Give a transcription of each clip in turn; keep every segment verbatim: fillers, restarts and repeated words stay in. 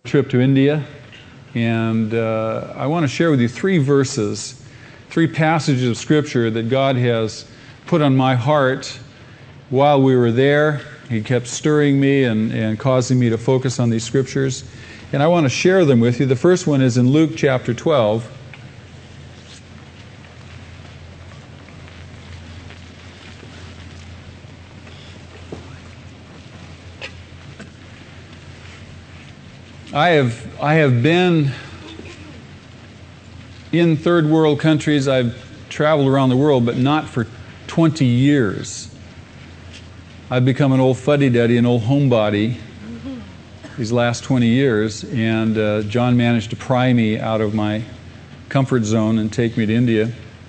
trip to India, and uh, I want to share with you three verses, three passages of Scripture that God has put on my heart while we were there. He kept stirring me and, and causing me to focus on these Scriptures, and I want to share them with you. The first one is in Luke chapter twelve. I have I have been in third world countries. I've traveled around the world, but not for twenty years. I've become an old fuddy-duddy, an old homebody these last twenty years, and uh, John managed to pry me out of my comfort zone and take me to India.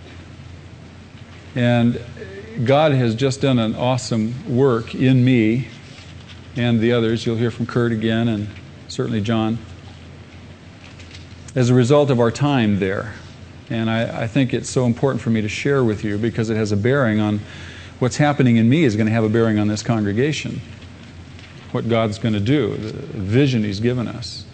And God has just done an awesome work in me and the others. You'll hear from Kurt again, and certainly John, as a result of our time there. And I, I think it's so important for me to share with you because it has a bearing on what's happening in me is going to have a bearing on this congregation, what God's going to do, the vision He's given us.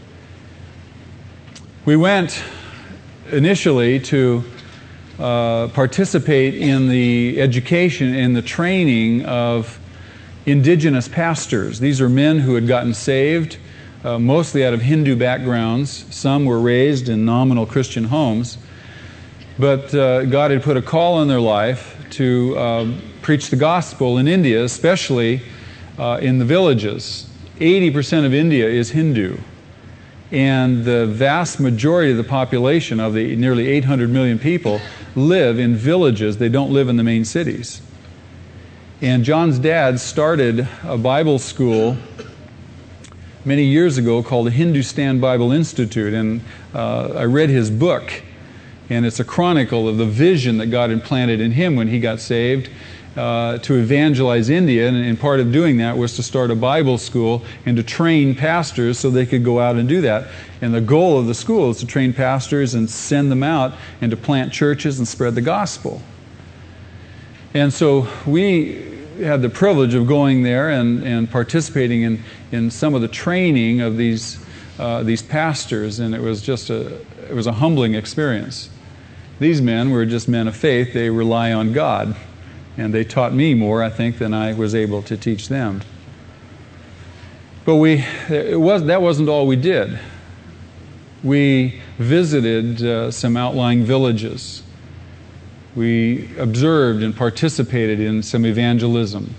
We went initially to uh, participate in the education, in the training of indigenous pastors. These are men who had gotten saved, Uh, mostly out of Hindu backgrounds. Some were raised in nominal Christian homes. But uh, God had put a call on their life to uh, preach the gospel in India, especially uh, in the villages. eighty percent of India is Hindu. And the vast majority of the population, of the nearly eight hundred million people, live in villages. They don't live in the main cities. And John's dad started a Bible school many years ago called the Hindustan Bible Institute, and uh, I read his book, and it's a chronicle of the vision that God had planted in him when he got saved uh, to evangelize India, and, and part of doing that was to start a Bible school and to train pastors so they could go out and do that. And the goal of the school is to train pastors and send them out and to plant churches and spread the gospel. And so we had the privilege of going there and, and participating in, in some of the training of these uh, these pastors, and it was just a it was a humbling experience. These men were just men of faith. They rely on God, and they taught me more, I think, than I was able to teach them. But we it was that wasn't all we did. We visited uh, some outlying villages. We observed and participated in some evangelism.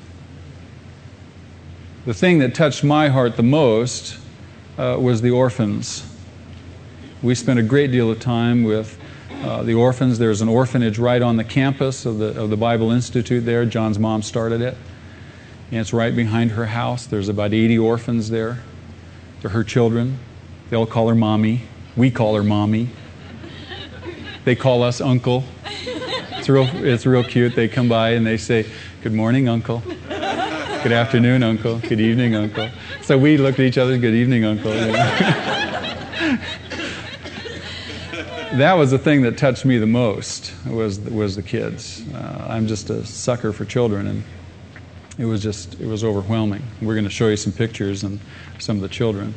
The thing that touched my heart the most uh, was the orphans. We spent a great deal of time with uh, the orphans. There's an orphanage right on the campus of the of the Bible Institute there. John's mom started it. And it's right behind her house. There's about eighty orphans there. They're her children. They all call her Mommy. We call her Mommy. They call us Uncle. It's real, it's real cute. They come by and they say, "Good morning, Uncle. Good afternoon, Uncle. Good evening, Uncle." So we looked at each other, "Good evening, Uncle." You know? That was the thing that touched me the most, was, was the kids. Uh, I'm just a sucker for children, and it was just, it was overwhelming. We're going to show you some pictures and some of the children.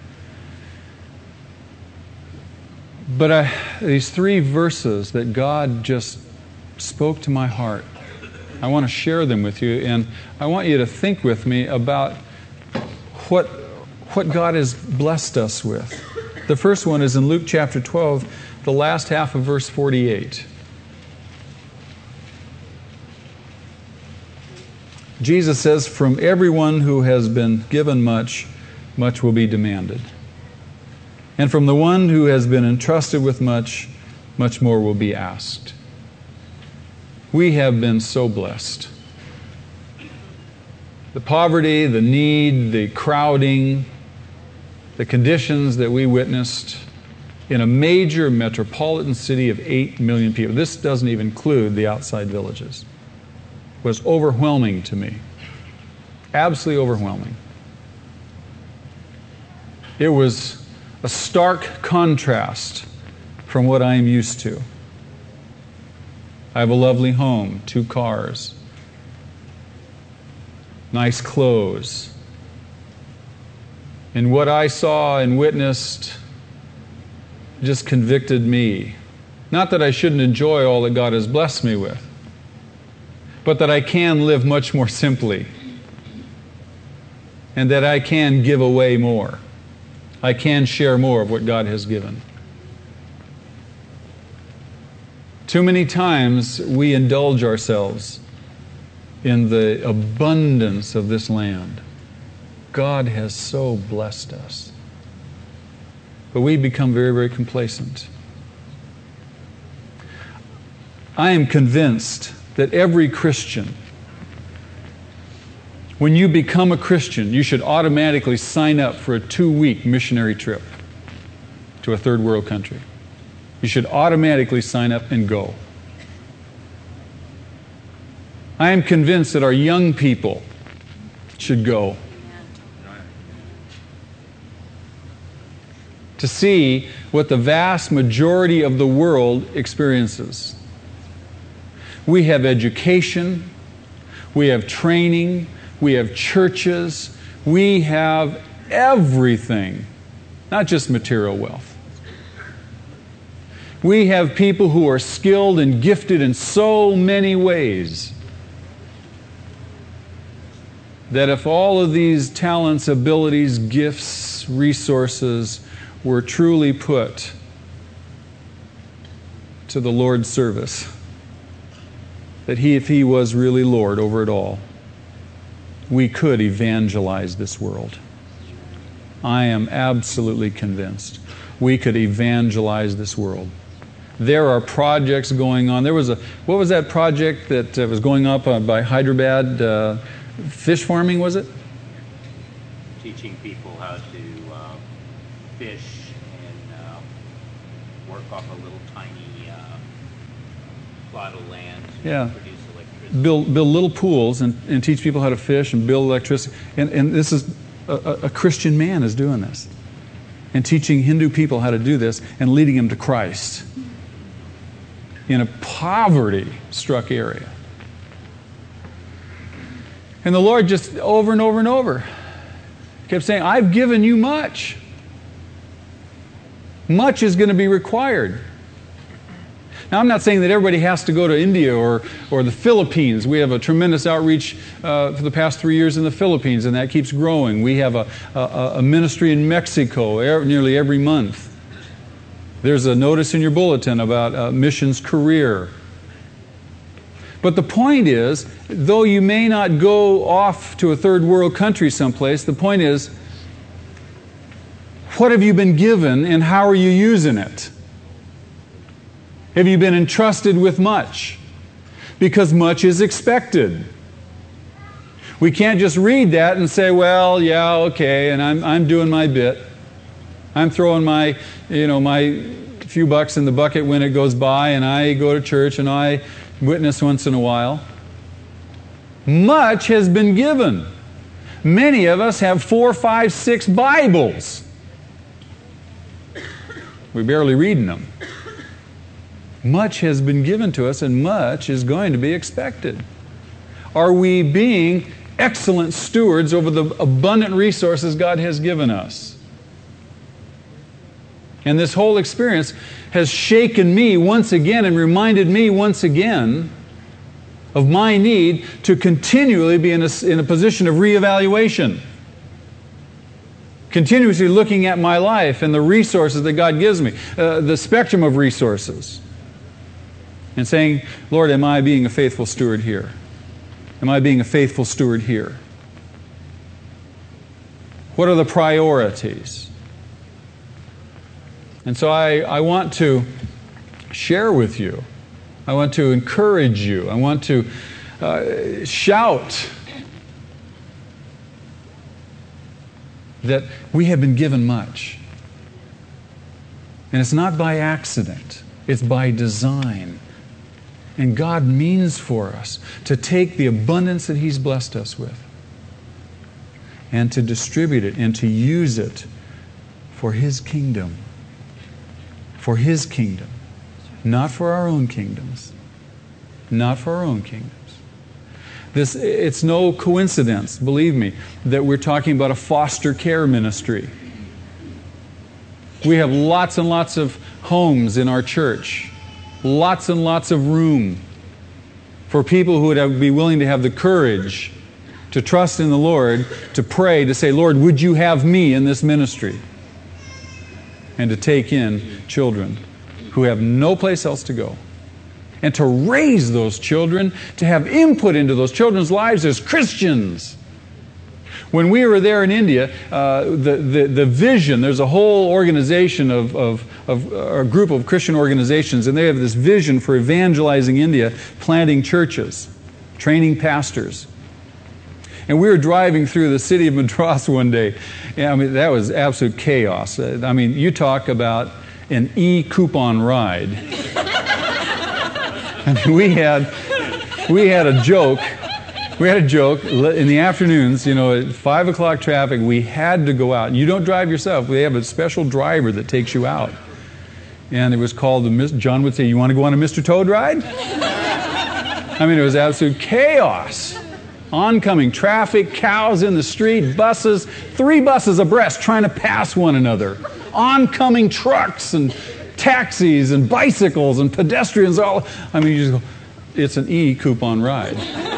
But I, these three verses that God just spoke to my heart, I want to share them with you, and I want you to think with me about what what God has blessed us with. The first one is in Luke chapter twelve, the last half of verse forty-eight. Jesus says, "From everyone who has been given much, much will be demanded. And from the one who has been entrusted with much, much more will be asked." We have been so blessed. The poverty, the need, the crowding, the conditions that we witnessed in a major metropolitan city of eight million people, this doesn't even include the outside villages, was overwhelming to me. Absolutely overwhelming. It was a stark contrast from what I am used to. I have a lovely home, two cars, nice clothes, And what I saw and witnessed just convicted me. Not that I shouldn't enjoy all that God has blessed me with, but that I can live much more simply, and that I can give away more. I can share more of what God has given. Too many times we indulge ourselves in the abundance of this land. God has so blessed us. But we become very, very complacent. I am convinced that every Christian, when you become a Christian, you should automatically sign up for a two-week missionary trip to a third world country. You should automatically sign up and go. I am convinced that our young people should go to see what the vast majority of the world experiences. We have education, we have training, we have churches, we have everything, not just material wealth. We have people who are skilled and gifted in so many ways that if all of these talents, abilities, gifts, resources were truly put to the Lord's service, that He, if He was really Lord over it all, we could evangelize this world. I am absolutely convinced we could evangelize this world. There are projects going on. There was a, what was that project that uh, was going up uh, by Hyderabad? Uh, fish farming, was it? Teaching people how to uh, fish and uh, work off a little tiny uh, plot of land to yeah. produce electricity. Build, build little pools and, and teach people how to fish and build electricity. And, and this is, a, a Christian man is doing this. And teaching Hindu people how to do this and leading them to Christ in a poverty-struck area. And the Lord just over and over and over kept saying, I've given you much. Much is going to be required. Now, I'm not saying that everybody has to go to India or, or the Philippines. We have a tremendous outreach uh, for the past three years in the Philippines, and that keeps growing. We have a, a, a ministry in Mexico er, nearly every month. There's a notice in your bulletin about a missions career. But the point is, though you may not go off to a third world country someplace, the point is, what have you been given and how are you using it? Have you been entrusted with much? Because much is expected. We can't just read that and say, well, yeah, okay, and I'm I'm doing my bit. I'm throwing my, you know, my few bucks in the bucket when it goes by, and I go to church and I witness once in a while. Much has been given. Many of us have four, five, six Bibles. We're barely reading them. Much has been given to us, and much is going to be expected. Are we being excellent stewards over the abundant resources God has given us? And this whole experience has shaken me once again and reminded me once again of my need to continually be in a, in a position of reevaluation. Continuously looking at my life and the resources that God gives me, uh, the spectrum of resources. And saying, Lord, am I being a faithful steward here? Am I being a faithful steward here? What are the priorities? And so I, I want to share with you. I want to encourage you. I want to uh, shout that we have been given much. And it's not by accident. It's by design. And God means for us to take the abundance that He's blessed us with and to distribute it and to use it for His kingdom. For His kingdom. Not for our own kingdoms. Not for our own kingdoms. This, it's no coincidence, believe me, that we're talking about a foster care ministry. We have lots and lots of homes in our church, lots and lots of room for people who would have, be willing to have the courage to trust in the Lord, to pray, to say, Lord, would you have me in this ministry? And to take in children who have no place else to go. And to raise those children, to have input into those children's lives as Christians. When we were there in India, uh, the, the, the vision, there's a whole organization of, of, of a group of Christian organizations, and they have this vision for evangelizing India, planting churches, training pastors. And we were driving through the city of Madras one day. And I mean, that was absolute chaos. I mean, you talk about an e-coupon ride. I mean, we had, we had a joke. We had a joke in the afternoons, you know, at five o'clock traffic, we had to go out. And you don't drive yourself. We have a special driver that takes you out. And it was called, the John would say, you want to go on a Mister Toad ride? I mean, it was absolute chaos. Oncoming traffic, cows in the street, buses, three buses abreast trying to pass one another. Oncoming trucks and taxis and bicycles and pedestrians, all, I mean, you just go, it's an e-coupon ride.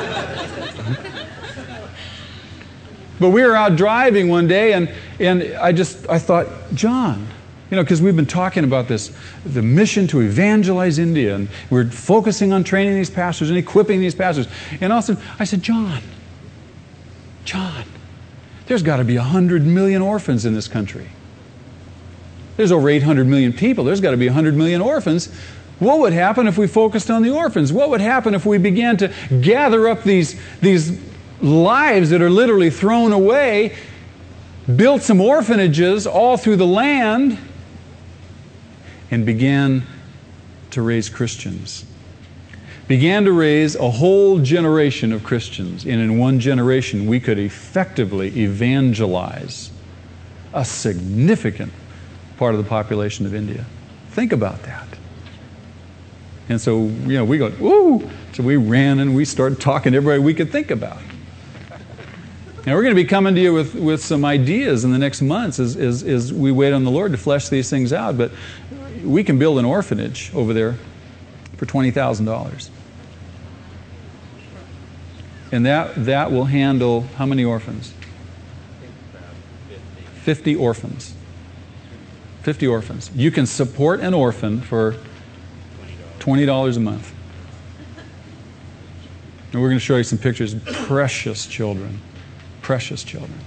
But we were out driving one day, and, and I just, I thought, John, you know, because we've been talking about this, the mission to evangelize India, and we're focusing on training these pastors and equipping these pastors. And all of a sudden, I said, John, John, there's got to be one hundred million orphans in this country. There's over eight hundred million people. There's got to be one hundred million orphans. What would happen if we focused on the orphans? What would happen if we began to gather up these, these lives that are literally thrown away, built some orphanages all through the land, and began to raise Christians? Began to raise a whole generation of Christians. And in one generation, we could effectively evangelize a significant part of the population of India. Think about that. And so, you know, we go, woo! So we ran and we started talking to everybody we could think about. Now we're going to be coming to you with, with some ideas in the next months as, as, as we wait on the Lord to flesh these things out. But we can build an orphanage over there for twenty thousand dollars. And that, that will handle how many orphans? fifty orphans. fifty orphans. You can support an orphan for twenty dollars a month. And we're going to show you some pictures. Precious children. Precious children.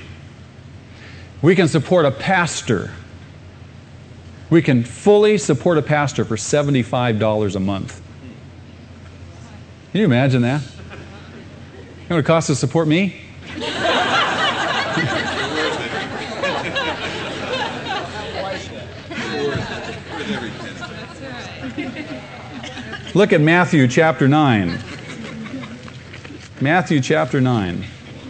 We can support a pastor. We can fully support a pastor for seventy-five dollars a month. Can you imagine that? You know what it costs to support me? Look at Matthew chapter nine. Matthew chapter nine.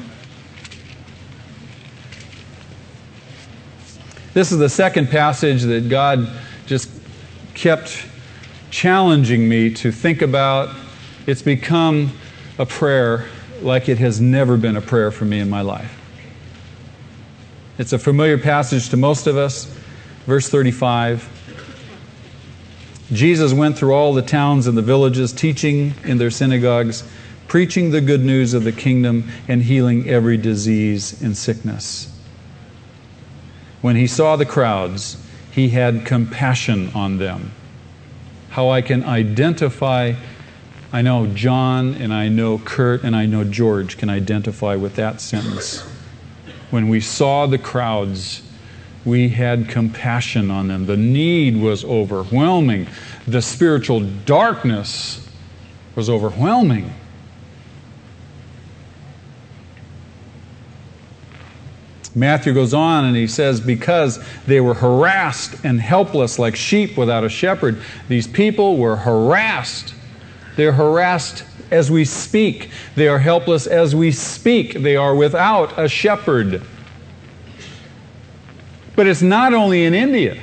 This is the second passage that God just kept challenging me to think about. It's become a prayer like it has never been a prayer for me in my life. It's a familiar passage to most of us. Verse thirty-five. Jesus went through all the towns and the villages, teaching in their synagogues, preaching the good news of the kingdom, and healing every disease and sickness. When he saw the crowds, he had compassion on them. How I can identify, I know John and I know Kurt and I know George can identify with that sentence. When we saw the crowds, we had compassion on them. The need was overwhelming. The spiritual darkness was overwhelming. Matthew goes on and he says, because they were harassed and helpless like sheep without a shepherd. These people were harassed. They're harassed as we speak. They are helpless as we speak. They are without a shepherd. But it's not only in India.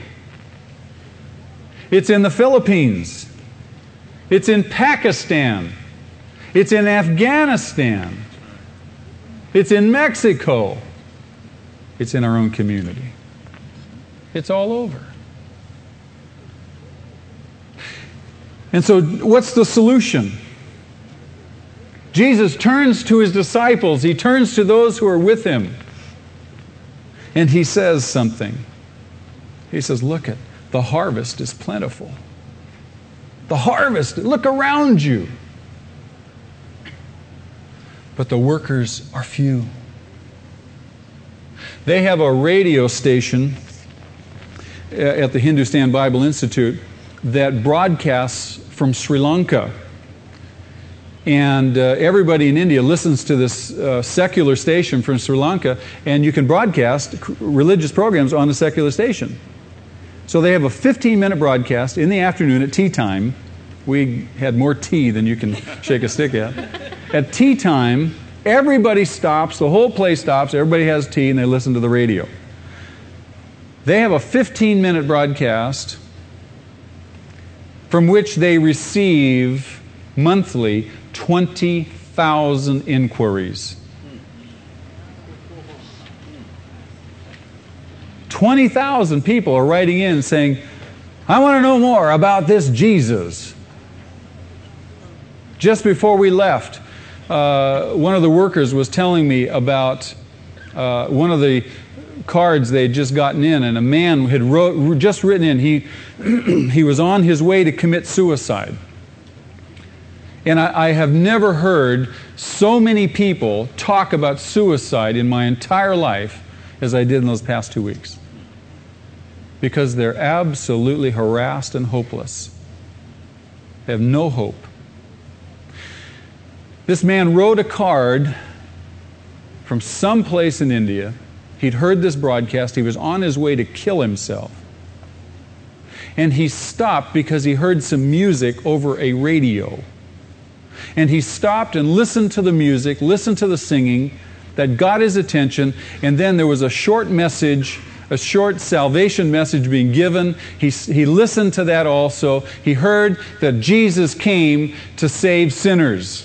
It's in the Philippines. It's in Pakistan. It's in Afghanistan. It's in Mexico. It's in our own community. It's all over. And so, what's the solution? Jesus turns to his disciples. He turns to those who are with him. And he says something. He says, look it, the harvest is plentiful. The harvest, look around you. But the workers are few. They have a radio station at the Hindustan Bible Institute that broadcasts from Sri Lanka. And uh, everybody in India listens to this uh, secular station from Sri Lanka, and you can broadcast religious programs on the secular station. So they have a fifteen-minute broadcast in the afternoon at tea time. We had more tea than you can shake a stick at. At tea time, everybody stops, the whole place stops, everybody has tea, and they listen to the radio. They have a fifteen-minute broadcast from which they receive monthly twenty thousand inquiries. twenty thousand people are writing in saying, I want to know more about this Jesus. Just before we left, uh, one of the workers was telling me about uh, one of the cards they'd just gotten in, and a man had wrote, just written in, he, he was on his way to commit suicide. And I, I have never heard so many people talk about suicide in my entire life as I did in those past two weeks. Because they're absolutely harassed and hopeless. They have no hope. This man wrote a card from some place in India. He'd heard this broadcast. He was on his way to kill himself. And he stopped because he heard some music over a radio. And he stopped and listened to the music, listened to the singing that got his attention, and then there was a short message, a short salvation message being given. He, he listened to that also. He heard that Jesus came to save sinners.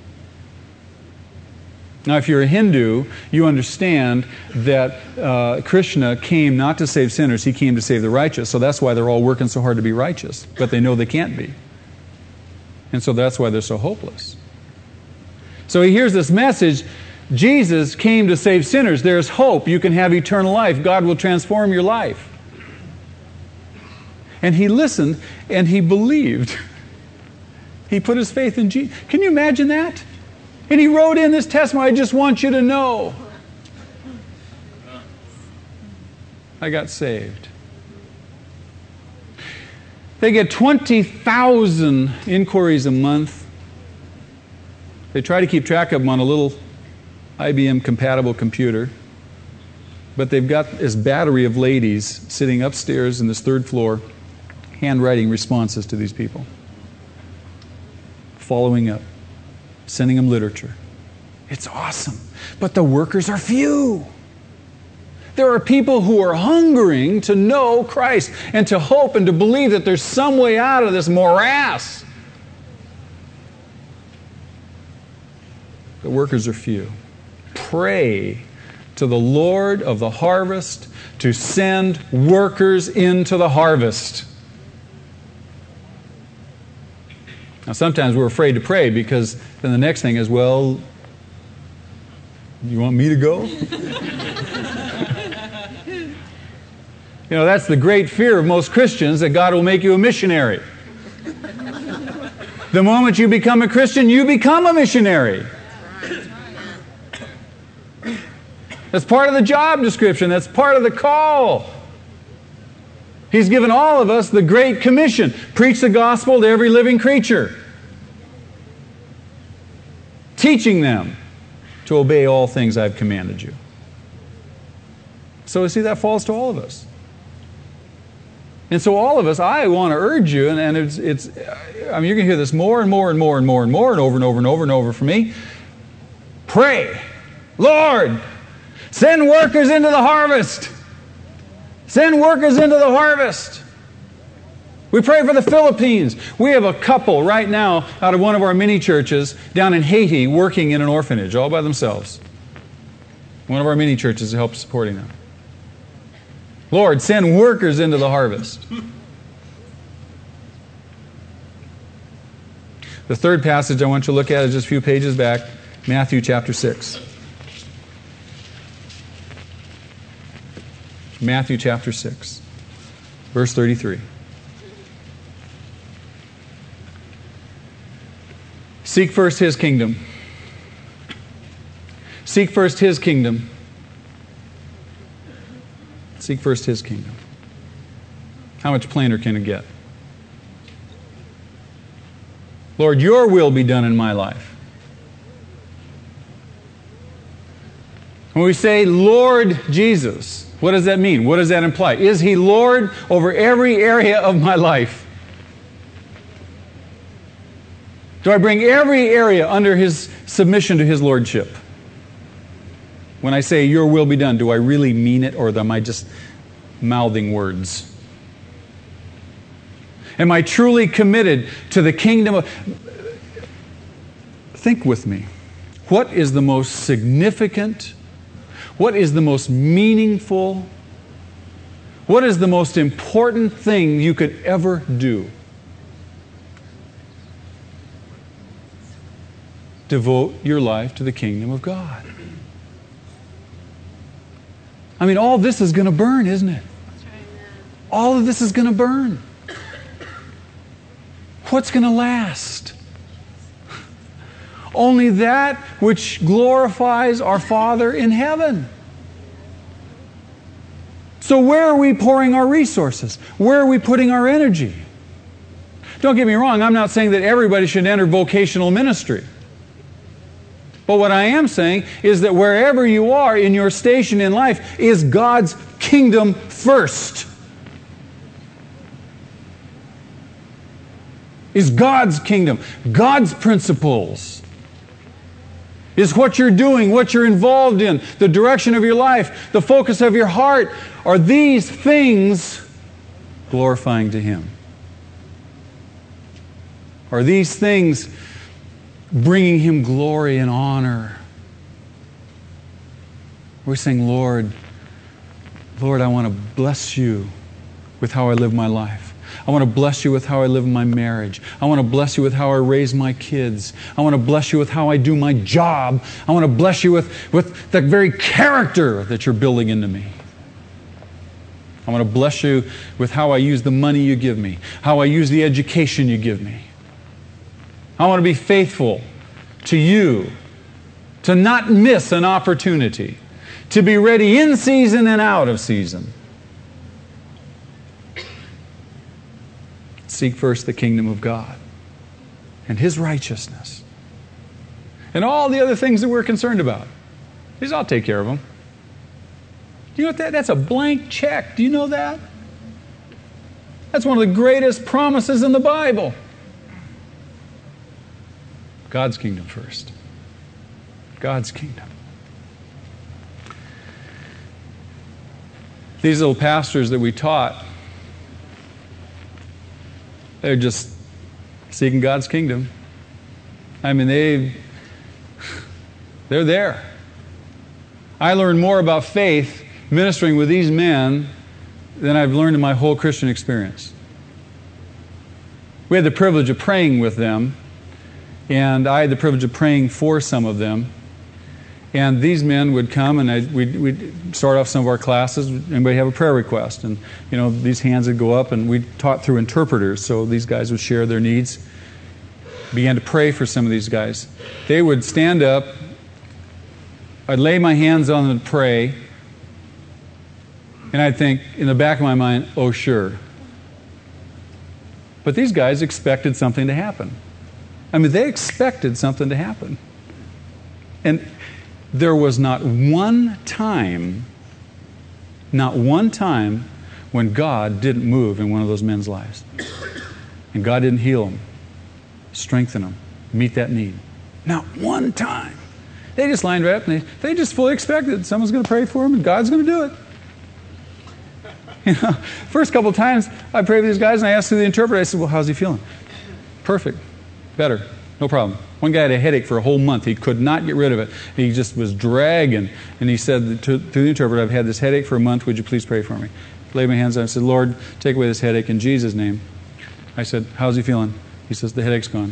Now, if you're a Hindu, you understand that uh, Krishna came not to save sinners, he came to save the righteous. So that's why they're all working so hard to be righteous. But they know they can't be. And so that's why they're so hopeless. So he hears this message, Jesus came to save sinners. There's hope. You can have eternal life. God will transform your life. And he listened and he believed. He put his faith in Jesus. Can you imagine that? And he wrote in this testimony, I just want you to know. I got saved. They get twenty thousand inquiries a month. They try to keep track of them on a little I B M-compatible computer. But they've got this battery of ladies sitting upstairs in this third floor, handwriting responses to these people. Following up. Sending them literature. It's awesome. But the workers are few. There are people who are hungering to know Christ and to hope and to believe that there's some way out of this morass. The workers are few. Pray to the Lord of the harvest to send workers into the harvest. Now, sometimes we're afraid to pray because then the next thing is, well, you want me to go? You know, that's the great fear of most Christians, that God will make you a missionary. The moment you become a Christian, you become a missionary. That's part of the job description. That's part of the call. He's given all of us the Great Commission. Preach the gospel to every living creature. Teaching them to obey all things I've commanded you. So you see, that falls to all of us. And so all of us, I want to urge you, and, and it's, it's, I mean, you're going to hear this more and more and more and more and more and over and over and over and over from me. Pray, Lord, send workers into the harvest. Send workers into the harvest. We pray for the Philippines. We have a couple right now out of one of our mini churches down in Haiti working in an orphanage all by themselves. One of our mini churches helps supporting them. Lord, send workers into the harvest. The third passage I want you to look at is just a few pages back, Matthew chapter six. Matthew chapter six, verse thirty-three. Seek first His kingdom. Seek first His kingdom. Seek first His kingdom. How much plainer can it get? Lord, your will be done in my life. When we say, Lord Jesus, what does that mean? What does that imply? Is He Lord over every area of my life? Do I bring every area under His submission to His Lordship? When I say, your will be done, do I really mean it, or am I just mouthing words? Am I truly committed to the kingdom of... Think with me. What is the most significant? What is the most meaningful? What is the most important thing you could ever do? Devote your life to the kingdom of God. I mean, all this is going to burn, isn't it? All of this is going to burn. What's going to last? Only that which glorifies our Father in heaven. So where are we pouring our resources? Where are we putting our energy? Don't get me wrong, I'm not saying that everybody should enter vocational ministry. But what I am saying is that wherever you are in your station in life is God's kingdom first. Is God's kingdom, God's principles. Is what you're doing, what you're involved in, the direction of your life, the focus of your heart, are these things glorifying to Him? Are these things bringing Him glory and honor? We're saying, Lord, Lord, I want to bless you with how I live my life. I want to bless you with how I live my marriage. I want to bless you with how I raise my kids. I want to bless you with how I do my job. I want to bless you with, with the very character that you're building into me. I want to bless you with how I use the money you give me, how I use the education you give me. I want to be faithful to you, to not miss an opportunity, to be ready in season and out of season. Seek first the kingdom of God and His righteousness and all the other things that we're concerned about. He's, I'll take care of them. Do you know what that? That's a blank check. Do you know that? That's one of the greatest promises in the Bible. God's kingdom first. God's kingdom. These little pastors that we taught, they're just seeking God's kingdom. I mean, they, they're there. I learned more about faith ministering with these men than I've learned in my whole Christian experience. We had the privilege of praying with them, and I had the privilege of praying for some of them. And these men would come, and I, we'd, we'd start off some of our classes. Anybody have a prayer request? And, you know, these hands would go up, and we taught through interpreters, so these guys would share their needs. Began to pray for some of these guys. They would stand up. I'd lay my hands on them and pray. And I'd think, in the back of my mind, oh, sure. But these guys expected something to happen. I mean, they expected something to happen. And there was not one time, not one time when God didn't move in one of those men's lives. And God didn't heal them, strengthen them, meet that need. Not one time. They just lined right up and they, they just fully expected someone's going to pray for them and God's going to do it. You know, first couple times I prayed with these guys and I asked the interpreter, I said, well, how's he feeling? Perfect. Better. No problem. One guy had a headache for a whole month. He could not get rid of it. He just was dragging. And he said to, to the interpreter, I've had this headache for a month. Would you please pray for me? Laid my hands on him and said, Lord, take away this headache in Jesus' name. I said, how's he feeling? He says, the headache's gone.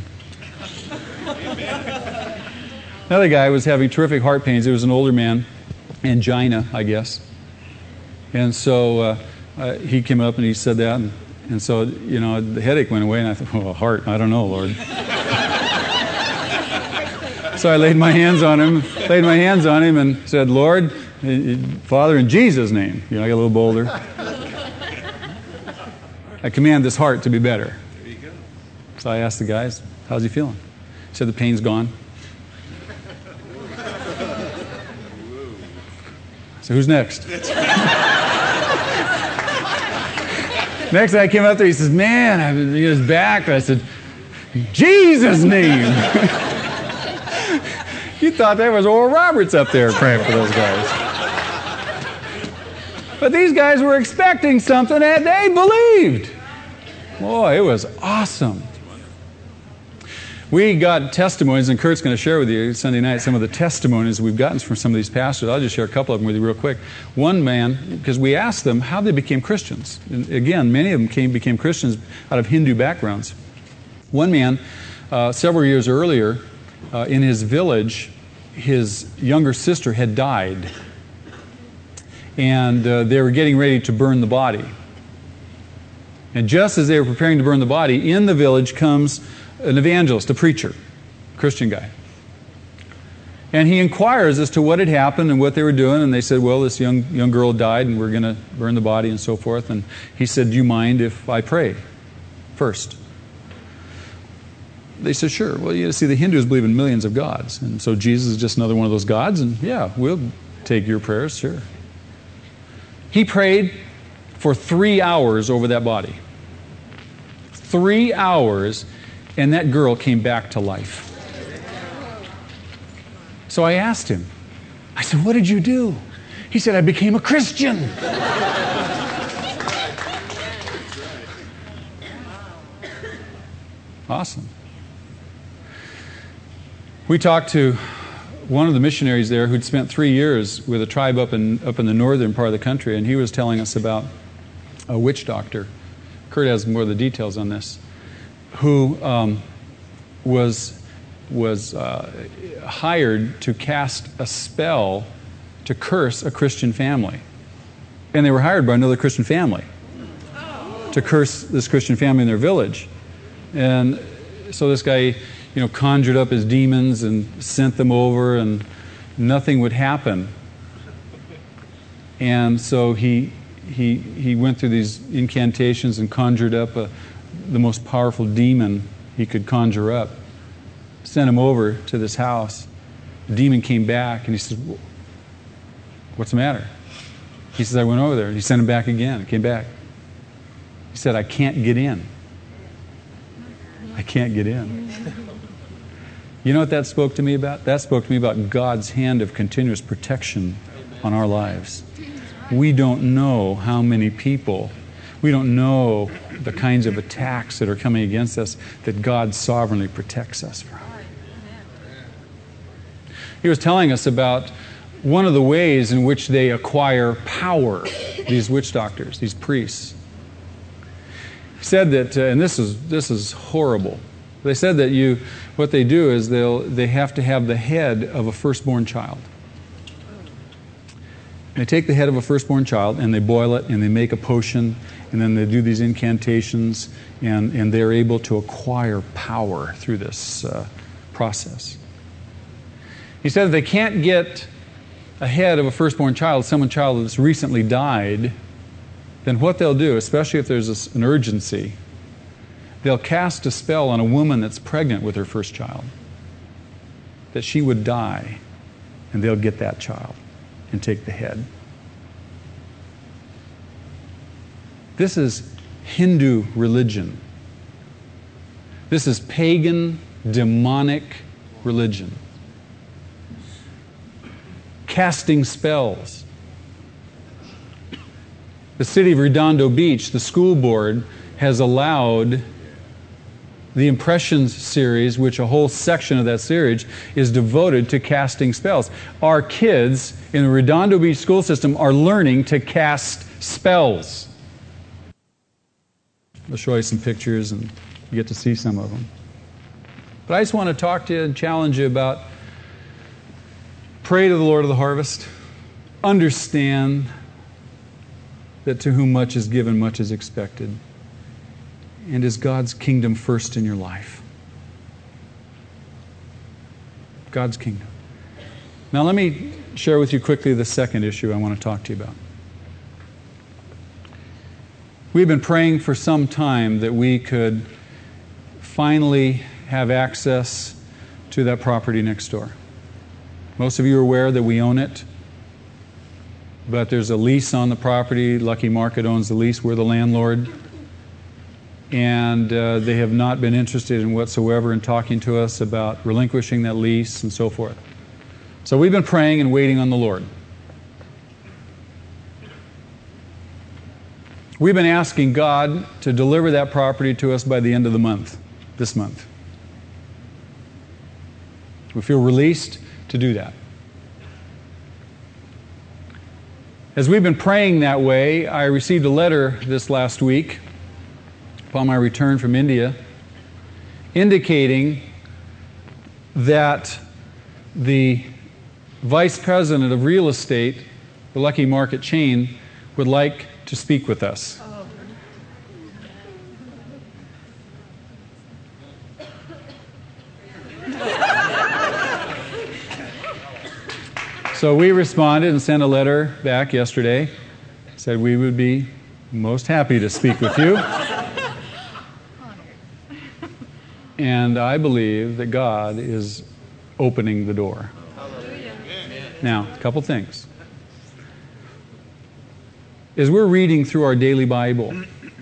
Another guy was having terrific heart pains. He was an older man, angina, I guess. And so uh, uh, he came up and he said that. And, and so, you know, the headache went away. And I thought, oh, heart, I don't know, Lord. So I laid my hands on him, laid my hands on him and said, Lord, Father, in Jesus' name. You know, I got a little bolder. I command this heart to be better. There you go. So I asked the guys, how's he feeling? He said, the pain's gone. So who's next? Next I came up there, he says, man, I was, he was back. I said, Jesus' name. You thought that was Oral Roberts up there praying for those guys. But these guys were expecting something and they believed. Boy, it was awesome. We got testimonies, and Kurt's going to share with you Sunday night some of the testimonies we've gotten from some of these pastors. I'll just share a couple of them with you real quick. One man, because we asked them how they became Christians. And again, many of them came became Christians out of Hindu backgrounds. One man, uh, several years earlier, uh, in his village, his younger sister had died. And uh, they were getting ready to burn the body. And just as they were preparing to burn the body, in the village comes an evangelist, a preacher, Christian guy. And he inquires as to what had happened and what they were doing. And they said, well, this young young girl died and we're going to burn the body and so forth. And he said, do you mind if I pray first? They said, sure. Well, you see, the Hindus believe in millions of gods. And so Jesus is just another one of those gods. And yeah, we'll take your prayers, sure. He prayed for three hours over that body. Three hours, and that girl came back to life. So I asked him, I said, what did you do? He said, I became a Christian. Awesome. We talked to one of the missionaries there who'd spent three years with a tribe up in up in the northern part of the country, and he was telling us about a witch doctor. Kurt has more of the details on this. Who um, was was uh, hired to cast a spell to curse a Christian family, and they were hired by another Christian family to curse this Christian family in their village, and so this guy, you know, conjured up his demons and sent them over, and nothing would happen. And so he he he went through these incantations and conjured up a, the most powerful demon he could conjure up. Sent him over to this house. The demon came back, and he said, "What's the matter?" He says, "I went over there." He sent him back again. It came back. He said, "I can't get in. I can't get in." You know what that spoke to me about? That spoke to me about God's hand of continuous protection on our lives. We don't know how many people, we don't know the kinds of attacks that are coming against us that God sovereignly protects us from. He was telling us about one of the ways in which they acquire power, these witch doctors, these priests. He said that, uh, and this is this is horrible. They said that you, what they do is they'll they have to have the head of a firstborn child. They take the head of a firstborn child and they boil it and they make a potion, and then they do these incantations, and, and they're able to acquire power through this uh, process. He said if they can't get a head of a firstborn child, someone child that's recently died, then what they'll do, especially if there's a, an urgency, they'll cast a spell on a woman that's pregnant with her first child, that she would die, and they'll get that child and take the head. This is Hindu religion. This is pagan, demonic religion. Casting spells. The city of Redondo Beach, the school board, has allowed the Impressions series, which a whole section of that series is devoted to casting spells. Our kids in the Redondo Beach school system are learning to cast spells. I'll show you some pictures and you get to see some of them. But I just want to talk to you and challenge you about pray to the Lord of the harvest. Understand that to whom much is given, much is expected. And is God's kingdom first in your life? God's kingdom. Now let me share with you quickly the second issue I want to talk to you about. We've been praying for some time that we could finally have access to that property next door. Most of you are aware that we own it, but there's a lease on the property. Lucky Market owns the lease. We're the landlord. And uh, they have not been interested in whatsoever in talking to us about relinquishing that lease and so forth. So we've been praying and waiting on the Lord. We've been asking God to deliver that property to us by the end of the month, this month. We feel released to do that. As we've been praying that way, I received a letter this last week upon my return from India, indicating that the vice president of real estate, the Lucky Market chain, would like to speak with us. So we responded and sent a letter back yesterday, said we would be most happy to speak with you. And I believe that God is opening the door. Now, a couple things. As we're reading through our daily Bible,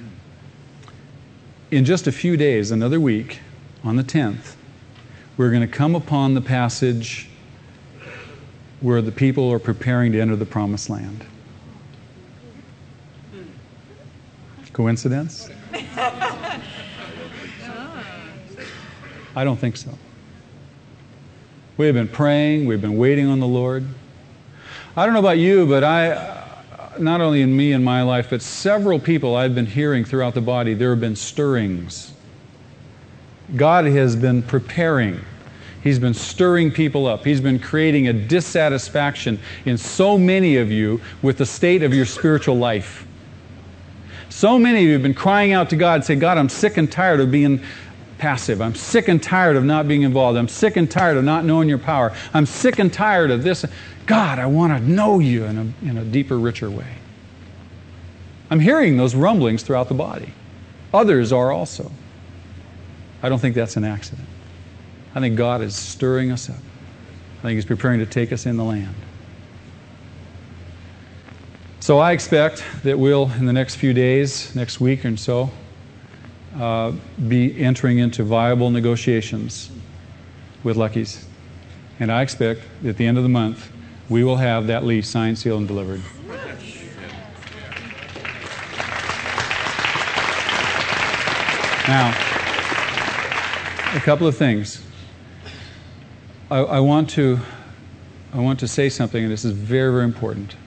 in just a few days, another week, on the tenth, we're going to come upon the passage where the people are preparing to enter the Promised Land. Coincidence? I don't think so. We have been praying, we've been waiting on the Lord. I don't know about you, but I, not only in me in my life, but several people I've been hearing throughout the body, there have been stirrings. God has been preparing. He's been stirring people up. He's been creating a dissatisfaction in so many of you with the state of your spiritual life. So many of you have been crying out to God, saying, God, I'm sick and tired of being passive. I'm sick and tired of not being involved. I'm sick and tired of not knowing your power. I'm sick and tired of this. God, I want to know you in a, in a deeper, richer way. I'm hearing those rumblings throughout the body. Others are also. I don't think that's an accident. I think God is stirring us up. I think He's preparing to take us in the land. So I expect that we'll, in the next few days, next week or so, uh, be entering into viable negotiations with Lucky's. And I expect that at the end of the month, we will have that lease signed, sealed, and delivered. Now, a couple of things. I, I want to I want to say something, and this is very, very important.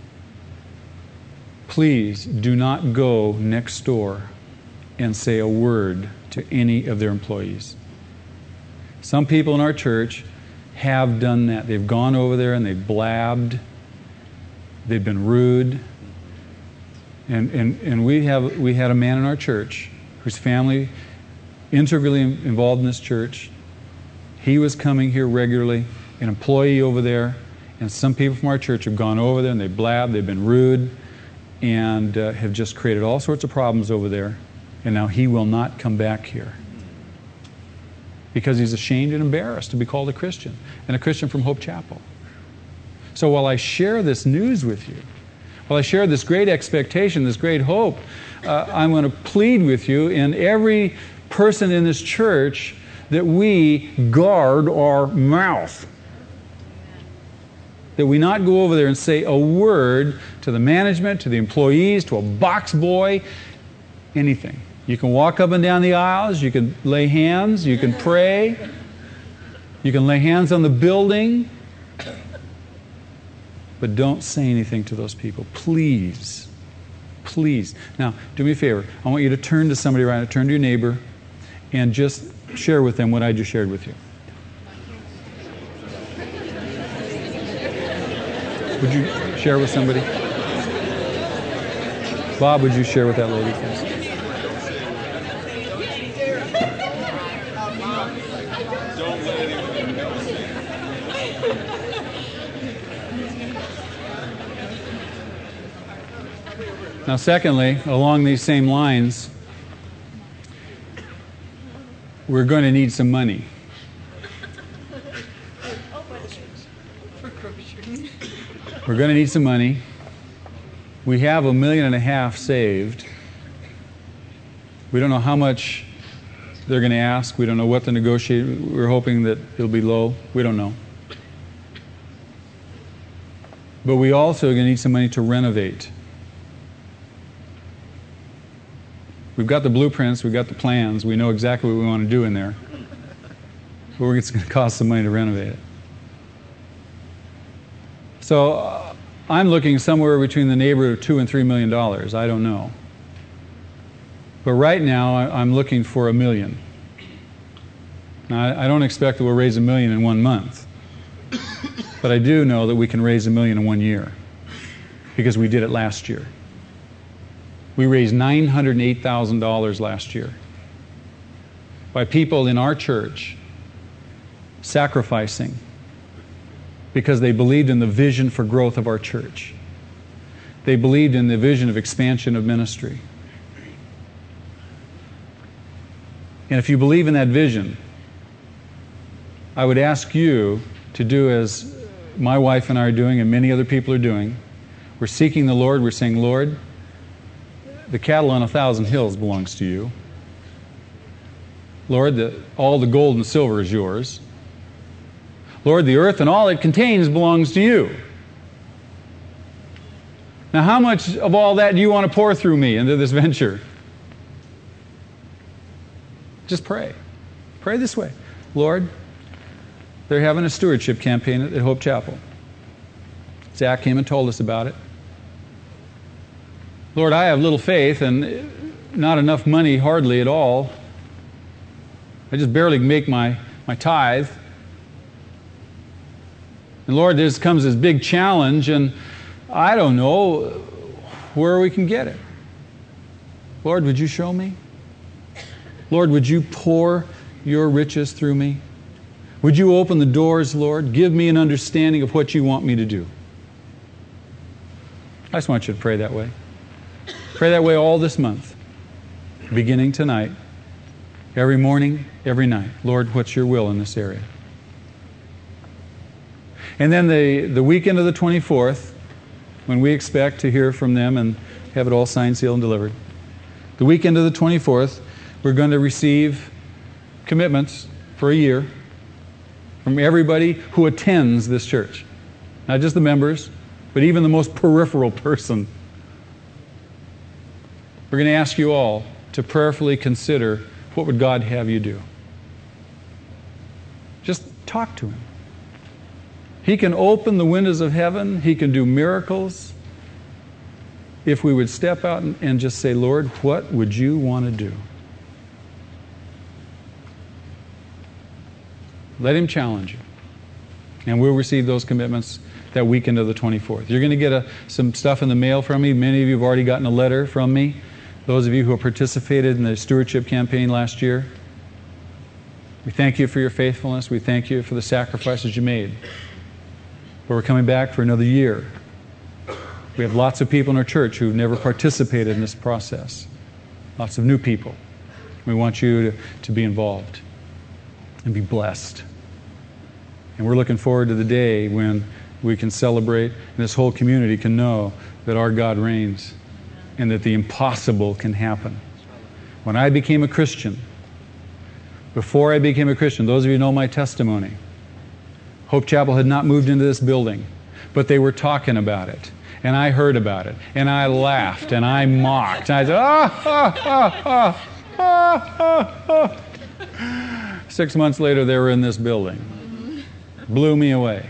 Please do not go next door and say a word to any of their employees. Some people in our church have done that. They've gone over there and they've blabbed. They've been rude. And, and, and we have we had a man in our church whose family integrally involved in this church. He was coming here regularly, an employee over there, and some people from our church have gone over there and they've blabbed, they've been rude, and uh, have just created all sorts of problems over there. And now he will not come back here because he's ashamed and embarrassed to be called a Christian, and a Christian from Hope Chapel. So while I share this news with you, while I share this great expectation, this great hope, uh, I'm going to plead with you and every person in this church that we guard our mouth. That we not go over there and say a word to the management, to the employees, to a box boy, anything. You can walk up and down the aisles, you can lay hands, you can pray, you can lay hands on the building, but don't say anything to those people. Please. Please. Now, do me a favor. I want you to turn to somebody right now, turn to your neighbor, and just share with them what I just shared with you. Would you share with somebody? Bob, would you share with that lady, please? Now, secondly, along these same lines, we're going to need some money. We're going to need some money. We have a million and a half saved. We don't know how much they're going to ask. We don't know what to negotiate. We're hoping that it'll be low. We don't know. But we also are going to need some money to renovate. We've got the blueprints, we've got the plans, we know exactly what we want to do in there. But it's going to cost some money to renovate it. So uh, I'm looking somewhere between the neighborhood of two and three million dollars. I don't know. But right now I, I'm looking for a million. Now I, I don't expect that we'll raise a million in one month. But I do know that we can raise a million in one year. Because we did it last year. We raised nine hundred eight thousand dollars last year by people in our church sacrificing because they believed in the vision for growth of our church. They believed in the vision of expansion of ministry. And if you believe in that vision, I would ask you to do as my wife and I are doing and many other people are doing. We're seeking the Lord. We're saying, Lord, the cattle on a thousand hills belongs to you. Lord, the, all the gold and silver is yours. Lord, the earth and all it contains belongs to you. Now, how much of all that do you want to pour through me into this venture? Just pray. Pray this way. Lord, they're having a stewardship campaign at Hope Chapel. Zach came and told us about it. Lord, I have little faith and not enough money, hardly at all. I just barely make my, my tithe. And Lord, this comes this big challenge, and I don't know where we can get it. Lord, would you show me? Lord, would you pour your riches through me? Would you open the doors, Lord? Give me an understanding of what you want me to do. I just want you to pray that way. Pray that way all this month, beginning tonight, every morning, every night. Lord, what's your will in this area? And then the, the weekend of the twenty-fourth, when we expect to hear from them and have it all signed, sealed, and delivered. The weekend of the twenty-fourth, we're going to receive commitments for a year from everybody who attends this church. Not just the members, but even the most peripheral person. We're going to ask you all to prayerfully consider what would God have you do. Just talk to Him. He can open the windows of heaven. He can do miracles. If we would step out and, and just say, Lord, what would you want to do? Let Him challenge you. And we'll receive those commitments that weekend of the twenty-fourth. You're going to get a, some stuff in the mail from me. Many of you have already gotten a letter from me. Those of you who have participated in the stewardship campaign last year, we thank you for your faithfulness. We thank you for the sacrifices you made. But we're coming back for another year. We have lots of people in our church who've never participated in this process. Lots of new people. We want you to, to be involved and be blessed. And we're looking forward to the day when we can celebrate and this whole community can know that our God reigns and that the impossible can happen. When I became a Christian, before I became a Christian, those of you who know my testimony, Hope Chapel had not moved into this building, but they were talking about it. And I heard about it. And I laughed and I mocked. And I said, ah, ah, ah, ah, ah, ah, ah. Six months later, they were in this building. Blew me away.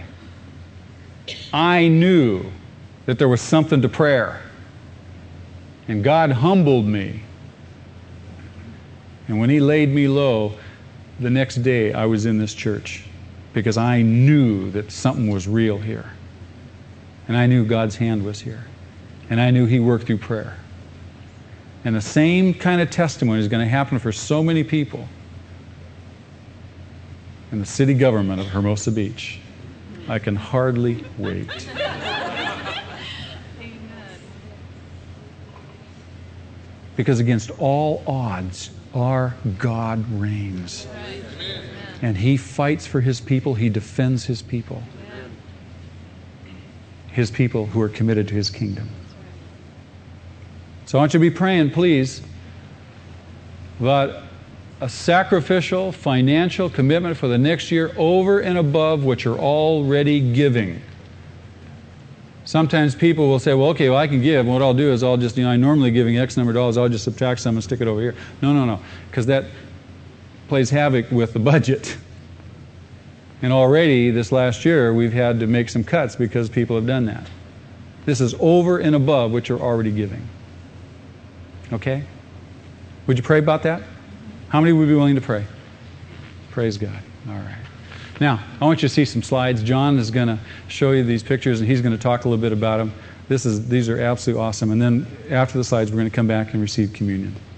I knew that there was something to prayer. And God humbled me. And when He laid me low, the next day I was in this church because I knew that something was real here. And I knew God's hand was here. And I knew He worked through prayer. And the same kind of testimony is going to happen for so many people in the city government of Hermosa Beach. I can hardly wait. Because against all odds, our God reigns. And He fights for His people. He defends His people. His people who are committed to His kingdom. So I want you to be praying, please, about a sacrificial financial commitment for the next year over and above what you're already giving. Sometimes people will say, well, okay, well, I can give. What I'll do is I'll just, you know, I'm normally giving X number of dollars. I'll just subtract some and stick it over here. No, no, no. Because that plays havoc with the budget. And already this last year, we've had to make some cuts because people have done that. This is over and above what you're already giving. Okay? Would you pray about that? How many would be willing to pray? Praise God. All right. Now, I want you to see some slides. John is going to show you these pictures, and he's going to talk a little bit about them. This is, these are absolutely awesome. And then after the slides, we're going to come back and receive communion.